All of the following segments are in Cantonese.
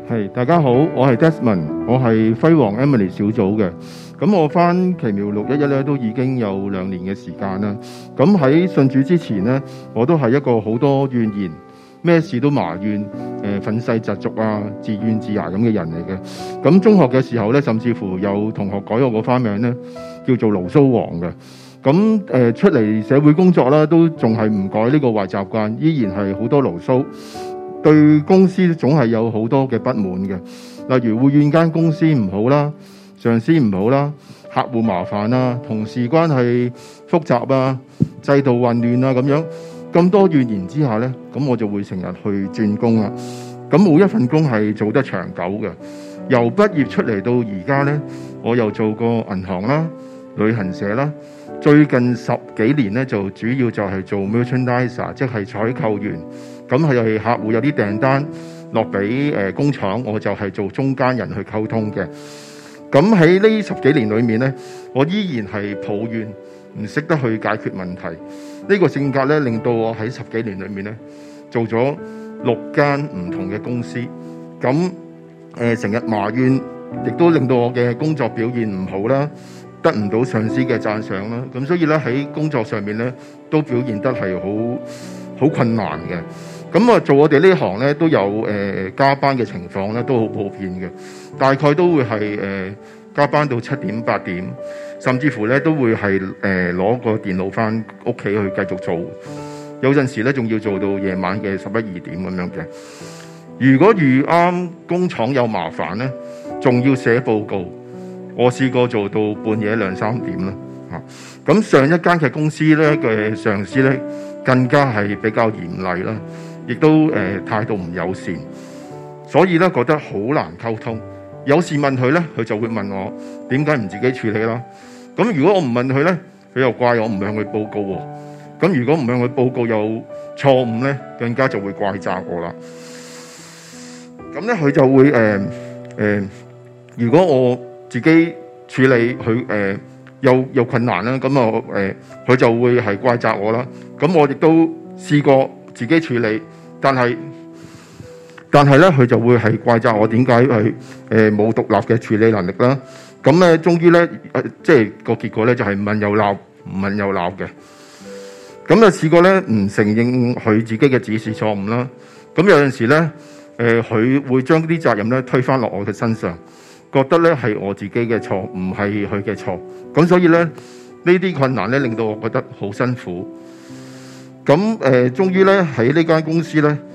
大家好，我係 Desmond， 我係輝煌 Emily 小組嘅。咁我返奇妙611咧都已經有2年嘅時間啦。咁喺信主之前咧，我都係一個好多怨言，咩事都埋怨，憤世嫉俗啊，自怨自艾咁嘅人嚟嘅。咁中學嘅時候咧，甚至乎有同學改我個花名咧，叫做牢騷王嘅。咁出嚟社會工作啦，都仲係唔改呢個壞習慣，依然係好多牢騷。對公司總係有好多嘅不滿嘅，例如會怨間公司唔好啦，上司唔好啦，客戶麻煩啦，同事關係複雜啊，制度混亂啊，咁多怨言之下呢，咁我就會成日去轉工啦。咁冇一份工係做得長久嘅。由畢業出嚟到而家呢，我又做過銀行啦、旅行社啦，最近10幾年呢，就主要就係做 merchandiser， 即係採購員。咁係客戶有啲訂單落俾工廠，我就係做中間人去溝通嘅。咁喺呢10幾年裏面呢，我依然係抱怨，唔識得去解決問題。呢個性格咧，令到我喺10幾年裏面呢，做咗6間唔同嘅公司。咁成日埋怨，亦都令到我嘅工作表現唔好啦，得唔到上司嘅讚賞啦。咁所以咧，喺工作上面咧，都表現得係好困難嘅。咁啊，做我哋呢行咧都有加班嘅情況咧，都好普遍嘅。大概都會係加班到7點8點，甚至乎咧都會係攞個電腦翻屋企去繼續做。有陣時咧仲要做到夜晚嘅11、12點咁樣嘅。如果遇啱工廠有麻煩咧，仲要寫報告。我試過做到半夜2、3點啦。咁上一間嘅公司咧嘅上司咧更加係比較嚴厲啦。亦都態度唔友善，所以咧覺得好難溝通。有事問佢咧，佢就會問我點解唔自己處理啦。咁如果我唔問佢咧，佢又怪我唔向佢報告喎。咁如果唔向佢報告有錯誤咧，更加就會怪責我啦。咁咧佢就會如果我自己處理佢有困難啦，咁啊佢就會係怪責我啦。咁我亦都試過自己處理。但係咧，佢就會係怪責我點解係冇獨立嘅處理能力啦。咁咧，終於咧，即係個結果咧，就係問又鬧，唔問又鬧嘅。咁啊，試過咧唔承認佢自己嘅指示錯誤啦。咁有陣時咧，佢會將啲責任咧推返落我嘅身上，覺得咧係我自己嘅錯，唔係佢嘅錯。咁所以咧，呢啲困難咧令到我覺得好辛苦。咁終於咧喺呢間公司咧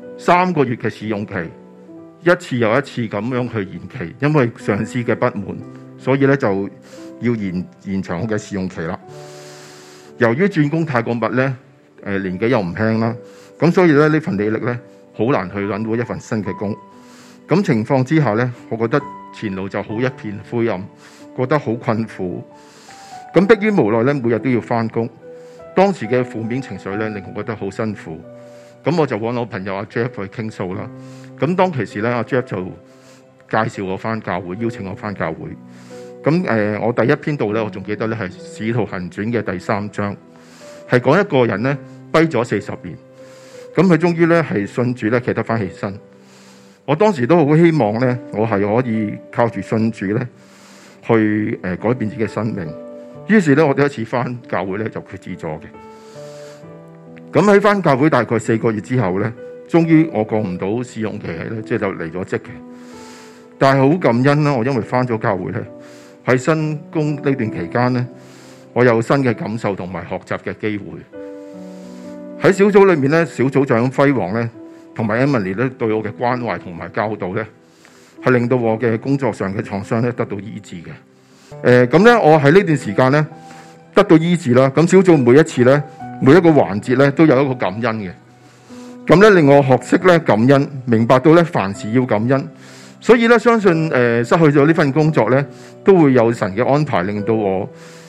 3個月嘅試用期，一次又一次咁樣去延期，因為上司嘅不滿，所以咧就要延長我嘅試用期啦。由於轉工太過密咧，年紀又唔輕啦，咁所以咧呢份履歷咧好難去揾到一份新嘅工。咁情況之下咧，我覺得前路就好一片灰暗，覺得好困苦。咁迫於無奈咧，每日都要返工。當時嘅負面情緒咧，令我覺得好辛苦。咁我就揾我朋友阿 Jeff 去傾訴啦。咁當其時咧，阿 Jeff 就介紹我返教會，邀請我返教會。咁我第一篇道咧，我仲記得咧係《使徒行傳》嘅第3章，係講一個人咧跛咗40年，咁佢終於咧係信主咧企得返起身。我當時都好希望咧，我係可以靠住信主咧去改變自己嘅生命。於是咧，我第一次返教會咧就決志咗嘅。咁喺返教會大概4個月之後咧，終於我過唔到試用期咧，即係就離咗職嘅。但係好感恩啦，我因為返咗教會咧，喺新工呢段期間咧，我有新嘅感受同埋學習嘅機會。喺小組裏面咧，小組長輝煌咧同埋 Emily 咧對我嘅關懷同埋教導咧，係令到我嘅工作上嘅創傷咧得到醫治嘅。咁咧，我喺呢段時間咧得到醫治啦。咁小組每一次咧，每一個環節咧都有一個感恩嘅。咁咧令我學識咧感恩，明白到咧凡事要感恩。所以咧相信失去咗呢份工作咧，都會有神嘅安排，令到我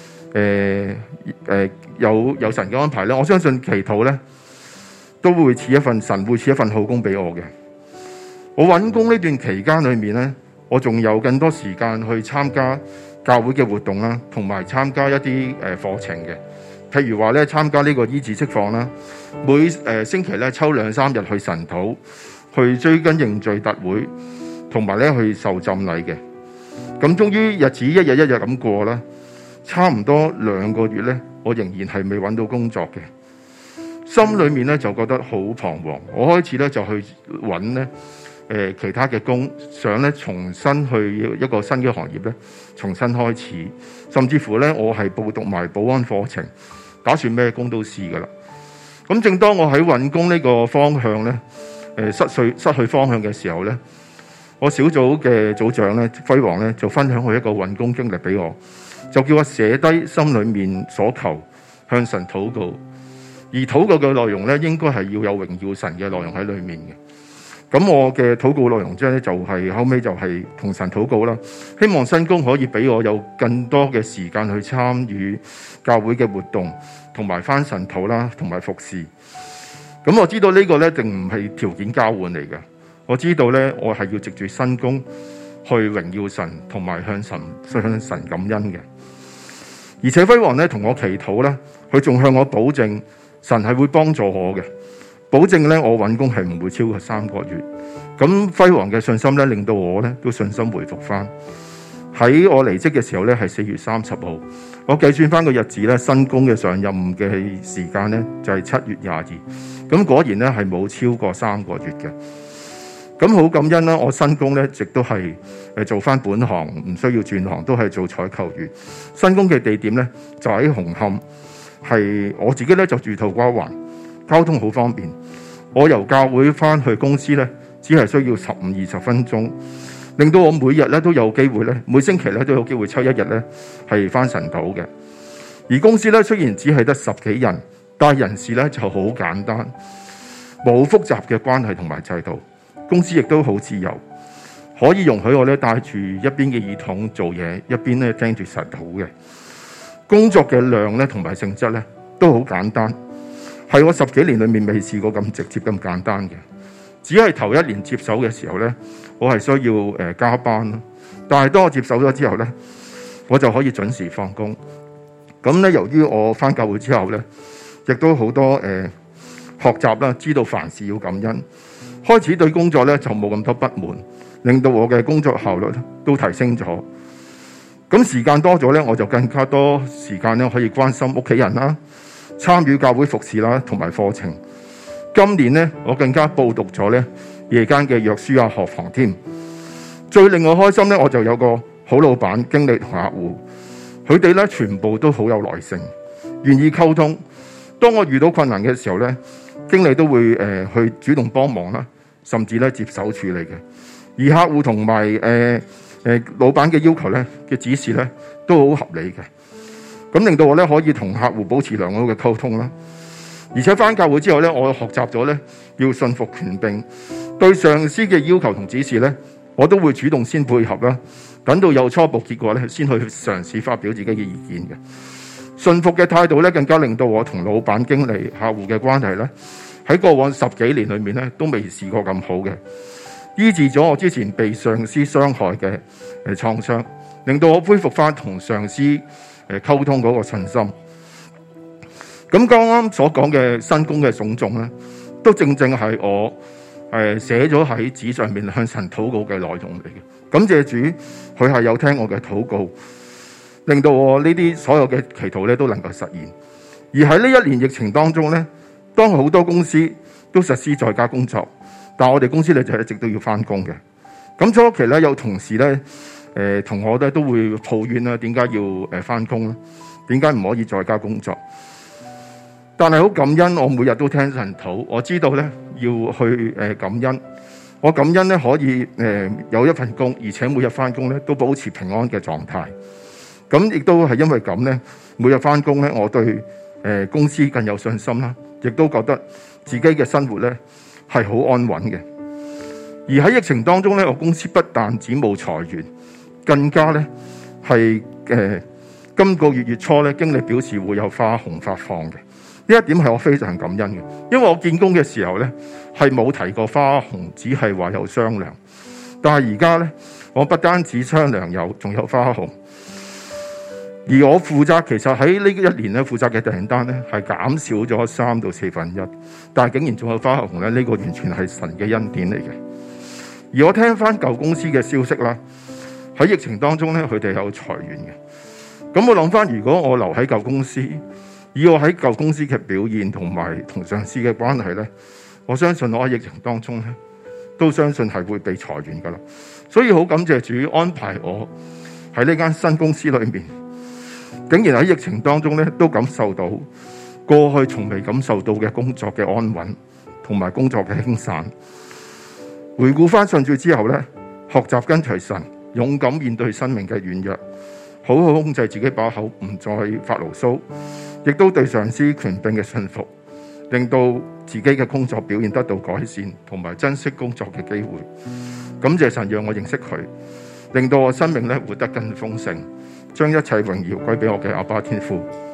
有神嘅安排咧。我相信祈禱咧都會賜一份神會賜一份好工俾我嘅。我揾工呢段期間裏面咧，我仲有更多時間去參加教會嘅活動啦，同埋參加一啲課程嘅，譬如話咧參加呢個醫治釋放啦，每星期咧抽2-3日去神禱，去追根認罪特會， 同埋咧去受浸禮嘅。咁終於日子一日一日咁過啦，差唔多2個月咧，我仍然係未揾到工作嘅，心裏面咧就覺得好彷徨。我開始咧就去揾咧其他嘅工，想咧重新去一個新嘅行業咧重新開始，甚至乎咧我係報讀埋保安課程，打算咩工都試噶啦。咁正當我喺揾工呢個方向咧失去方向嘅時候咧，我小組嘅組長咧輝煌咧就分享佢一個揾工經歷俾我，就叫我寫低心裏面所求，向神禱告。而禱告嘅內容咧應該係要有榮耀神嘅內容喺裏面嘅。咁我嘅禱告內容之後咧就係後尾就係同神禱告啦，希望新工可以俾我有更多嘅時間去參與教會嘅活動，同埋返神土啦，同埋服侍。咁我知道呢個咧定唔係條件交換嚟嘅。我知道咧，我係要藉住新工去榮耀神，同埋向神感恩嘅。而且輝煌咧同我祈禱啦，佢仲向我保證，神係會幫助我嘅，保證咧我揾工係唔會超過3個月。咁輝煌嘅信心咧，令到我咧都信心回復翻。喺我離職嘅時候咧，係4月30號。我計算翻個日子咧，新工嘅上任嘅時間咧就係7月22。咁果然咧係冇超過3個月嘅。咁好感恩啦！我新工咧，亦都係做翻本行，唔需要轉行，都係做採購員。新工嘅地點咧就喺紅磡，係我自己咧就住土瓜灣，交通好方便。我由教會翻去公司咧，只係需要15-20分鐘，令到我每日咧都有機會咧，每星期咧都有機會抽一日咧係翻神土嘅。而公司咧雖然只係得10幾人，但係人事咧就好簡單，冇複雜嘅關係同埋制度。公司亦都好自由，可以容許我咧帶住一邊嘅耳筒做嘢，一邊咧聽住神土嘅。工作嘅量咧同埋性質咧都好簡單，係我10幾年裏面未試過咁直接咁簡單嘅。只係頭1年接手嘅時候咧，我係需要加班啦。但係當我接手咗之後咧，我就可以準時放工。咁咧，由於我返教會之後咧，亦都好多學習啦，知道凡事要感恩。開始對工作咧就冇咁多不滿，令到我嘅工作效率都提升咗。咁時間多咗咧，我就更加多時間咧可以關心屋企人啦，參與教會服侍啦，同埋課程。今年咧，我更加報讀咗咧夜間嘅約書亞學房添。最令我開心咧，我就有個好老闆、經理同客戶，佢哋咧全部都好有耐性，願意溝通。當我遇到困難嘅時候咧，經理都會去主動幫忙啦，甚至咧接手處理嘅。而客戶同埋老闆嘅要求咧嘅指示咧都好合理嘅，咁令到我咧可以同客戶保持良好嘅溝通啦。而且返教會之後咧，我學習咗咧要順服權柄，對上司嘅要求同指示咧，我都會主動先配合啦。等到有初步結果咧，先去嘗試發表自己嘅意見嘅。順服嘅態度咧，更加令到我同老闆、經理、客戶嘅關係咧，喺過往10幾年裏面咧，都未試過咁好嘅，醫治咗我之前被上司傷害嘅創傷，令到我恢復翻同上司溝通嗰個信心。咁剛剛所講嘅新工嘅種種咧，都正正係我寫咗喺紙上面向神禱告嘅內容嚟嘅。感謝主，佢係有聽我嘅禱告，令到我呢啲所有嘅祈禱咧都能夠實現。而喺呢1年疫情當中咧，當好多公司都實施在家工作，但我哋公司咧就一直都要翻工嘅。咁初期咧有同事咧同我咧都會抱怨啦，點解要翻工咧？點解唔可以在家工作？但係好感恩，我每日都聽神禱，我知道咧要去感恩。我感恩咧可以有一份工，而且每日翻工咧都保持平安嘅狀態。咁亦都係因為咁咧，每日翻工咧，我對公司更有信心啦，亦都覺得自己嘅生活咧係好安穩嘅。而喺疫情當中咧，我公司不但止冇裁員，更加咧係今個月月初咧，經理表示會有花紅發放嘅。呢一點係我非常感恩嘅，因為我見工嘅時候咧係冇提過花紅，只係話有商量。但係而家咧，我不單止商量有，仲有花紅。而我負責其實喺呢1年咧負責嘅訂單咧係減少咗3到4分1，但係竟然仲有花紅咧，呢個完全係神嘅恩典嚟嘅。 而我聽翻舊公司嘅消息啦，喺疫情當中咧，佢哋有裁員嘅。咁我諗翻，如果我留喺舊公司，以我喺舊公司嘅表現同埋同上司嘅關係咧，我相信我喺疫情當中咧，都相信係會被裁員噶啦。所以好感謝主安排我喺呢間新公司裏面，竟然喺疫情當中咧，都感受到過去從未感受到嘅工作嘅安穩同埋工作嘅輕散。回顧翻信主之後咧，學習跟隨神，勇敢面對生命嘅軟弱，好好控制自己把口，唔再發牢騷，亦都對上司權柄嘅信服，令到自己嘅工作表現得到改善，同埋珍惜工作嘅機會。感謝神讓我認識佢，令到我生命咧活得更豐盛，將一切榮耀歸俾我嘅阿爸天父。